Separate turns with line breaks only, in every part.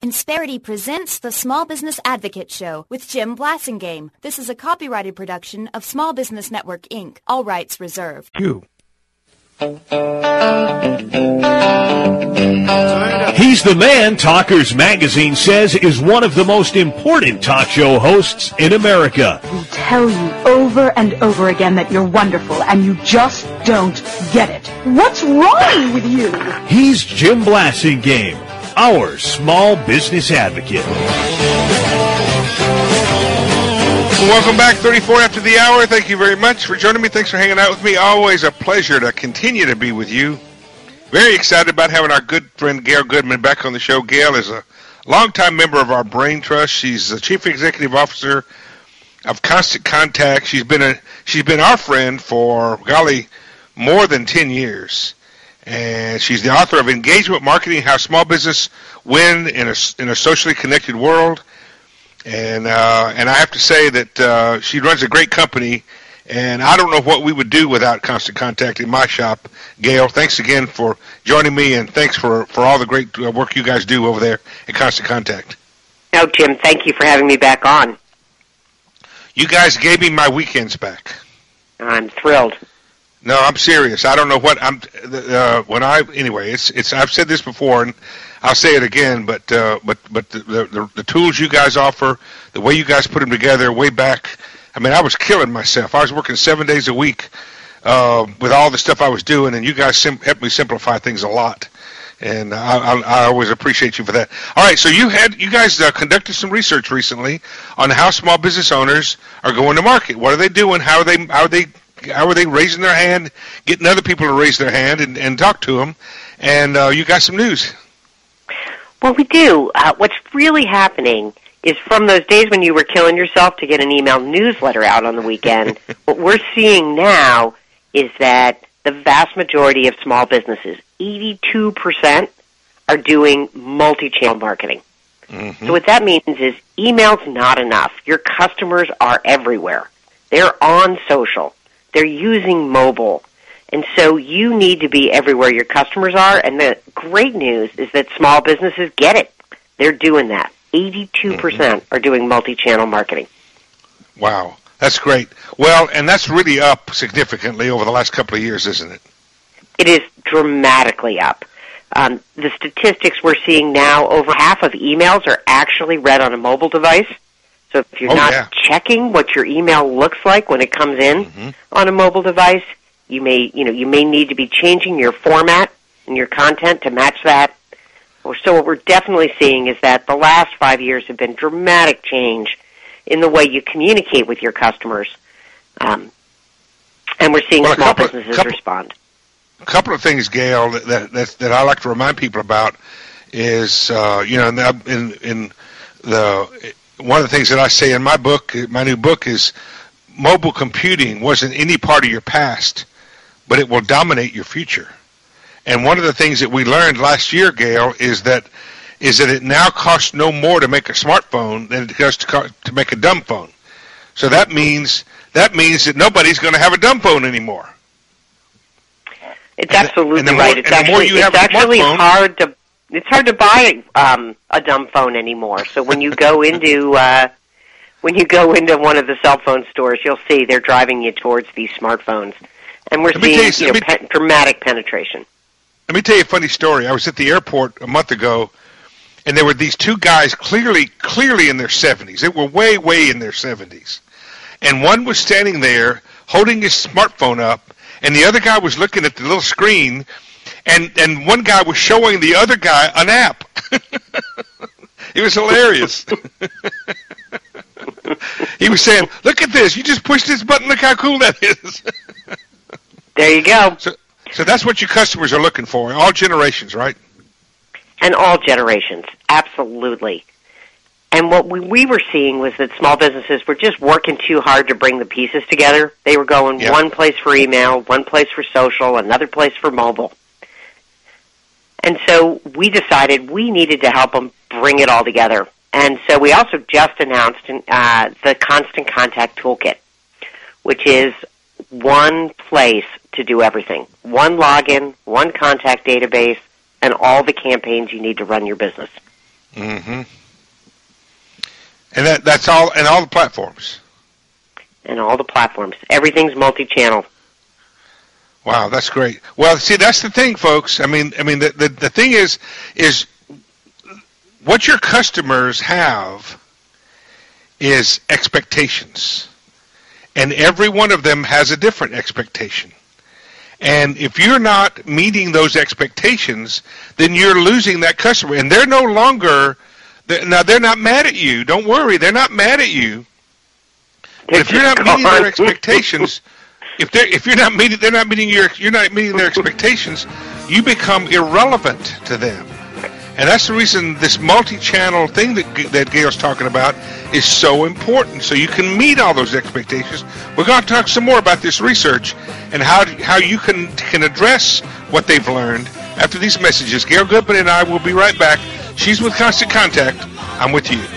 Insperity presents the Small Business Advocate Show with Jim Blasingame. This is a copyrighted production of Small Business Network, Inc. All rights reserved.
He's the man Talkers Magazine says is one of the most important talk show hosts in America.
We tell you over and over again that you're wonderful, and you just don't get it. What's wrong with you?
He's Jim Blasingame, our small business advocate.
Welcome back, 34 after the hour. Thank you very much for joining me. Thanks for hanging out with me. Always a pleasure to continue to be with you. Very excited about having our good friend Gail Goodman back on the show. Gail is a longtime member of our Brain Trust. She's the Chief Executive Officer of Constant Contact. She's been our friend for, golly, more than 10 years. And she's the author of Engagement Marketing, How Small Business Win in a Socially Connected World. And I have to say that she runs a great company, and I don't know what we would do without Constant Contact in my shop. Gail, thanks again for joining me, and thanks for all the great work you guys do over there at Constant Contact.
No, Jim, thank you for having me back on.
You guys gave me my weekends back.
I'm thrilled.
No, I'm serious. I don't know what anyway. It's. I've said this before, and I'll say it again. But the tools you guys offer, the way you guys put them together, way back. I mean, I was killing myself. I was working 7 days a week with all the stuff I was doing, and you guys helped me simplify things a lot. And I always appreciate you for that. All right, so you guys conducted some research recently on how small business owners are going to market. What are they doing? How are they raising their hand, getting other people to raise their hand and talk to them? And you got some news.
Well, we do. What's really happening is from those days when you were killing yourself to get an email newsletter out on the weekend, what we're seeing now is that the vast majority of small businesses, 82%, are doing multi-channel marketing. Mm-hmm. So what that means is email's not enough. Your customers are everywhere. They're on social. They're using mobile. And so you need to be everywhere your customers are. And the great news is that small businesses get it. They're doing that. 82% are doing multi-channel marketing.
Wow. That's great. Well, and that's really up significantly over the last couple of years, isn't it?
It is dramatically up. The statistics we're seeing now, over half of emails are actually read on a mobile device. So if you're not checking what your email looks like when it comes in on a mobile device, you may need to be changing your format and your content to match that. So what we're definitely seeing is that the last 5 years have been dramatic change in the way you communicate with your customers, and we're seeing small businesses respond.
A couple of things, Gail, that I like to remind people about is one of the things that I say in my book, my new book, is mobile computing wasn't any part of your past, but it will dominate your future. And one of the things that we learned last year, Gail, is that it now costs no more to make a smartphone than it does to make a dumb phone. So that means that nobody's going to have a dumb phone anymore.
It's absolutely right. It's actually hard to buy a dumb phone anymore. So when you go into one of the cell phone stores, you'll see they're driving you towards these smartphones, and we're seeing dramatic penetration.
Let me tell you a funny story. I was at the airport a month ago, and there were these two guys clearly in their 70s. They were way, way in their 70s. And one was standing there holding his smartphone up, and the other guy was looking at the little screen, and one guy was showing the other guy an app. It was hilarious. He was saying, "Look at this. You just push this button. Look how cool that is."
There you go.
So that's what your customers are looking for, all generations, right?
And all generations, absolutely. And what we were seeing was that small businesses were just working too hard to bring the pieces together. They were going one place for email, one place for social, another place for mobile. And so we decided we needed to help them bring it all together. And so we also just announced the Constant Contact Toolkit, which is one place to do everything. One login, one contact database, and all the campaigns you need to run your business.
Mm-hmm. And that's all, and all the platforms.
And all the platforms. Everything's multi-channel.
Wow, that's great. Well, see, that's the thing, folks. I mean, the thing is what your customers have is expectations. And every one of them has a different expectation. And if you're not meeting those expectations, then you're losing that customer. And they're no longer, they're not mad at you. Don't worry, they're not mad at you. But if you're not meeting their expectations, you're not meeting their expectations, you become irrelevant to them. And that's the reason this multi-channel thing that Gail's talking about is so important, so you can meet all those expectations. We're going to talk some more about this research and how you can address what they've learned after these messages. Gail Goodman and I will be right back. She's with Constant Contact. I'm with you.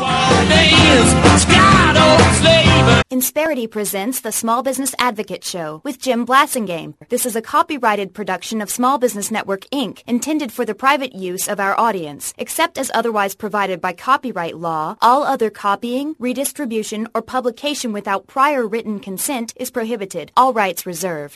Insperity presents the Small Business Advocate Show with Jim Blasingame. This is a copyrighted production of Small Business Network, Inc., intended for the private use of our audience. Except as otherwise provided by copyright law, all other copying, redistribution, or publication without prior written consent is prohibited. All rights reserved.